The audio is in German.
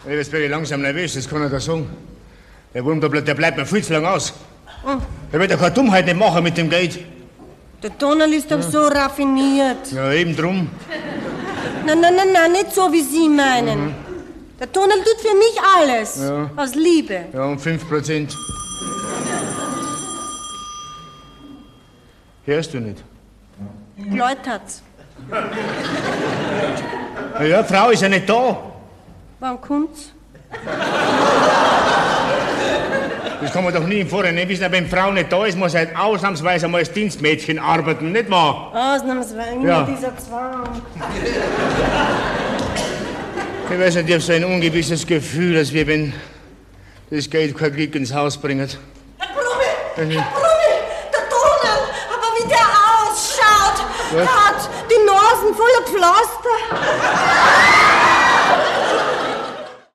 Jetzt bin ich langsam nervös, das kann ich da sagen. Der Wurm, der bleibt mir viel zu lang aus. Der wird ja keine Dummheit nicht machen mit dem Geld. Der Tonal ist doch so raffiniert. Ja, eben drum. Nein, nicht so, wie Sie meinen. Der Tonal tut für mich alles. Ja. Aus Liebe. Ja, um 5%. Hörst du nicht? Läutert's. Na ja, Frau ist ja nicht da. Wann kommt's? Das kann man doch nie im Vorhinein wissen, wenn Frau nicht da ist, muss halt ausnahmsweise mal als Dienstmädchen arbeiten, nicht wahr? Ausnahmsweise, immer Ja. dieser Zwang. Ich weiß nicht, ich hab so ein ungewisses Gefühl, als wenn das Geld kein Glück ins Haus bringt. Herr Brummel, der Tonal, aber wie der ausschaut. Was? Er hat die Nasen voller Pflaster.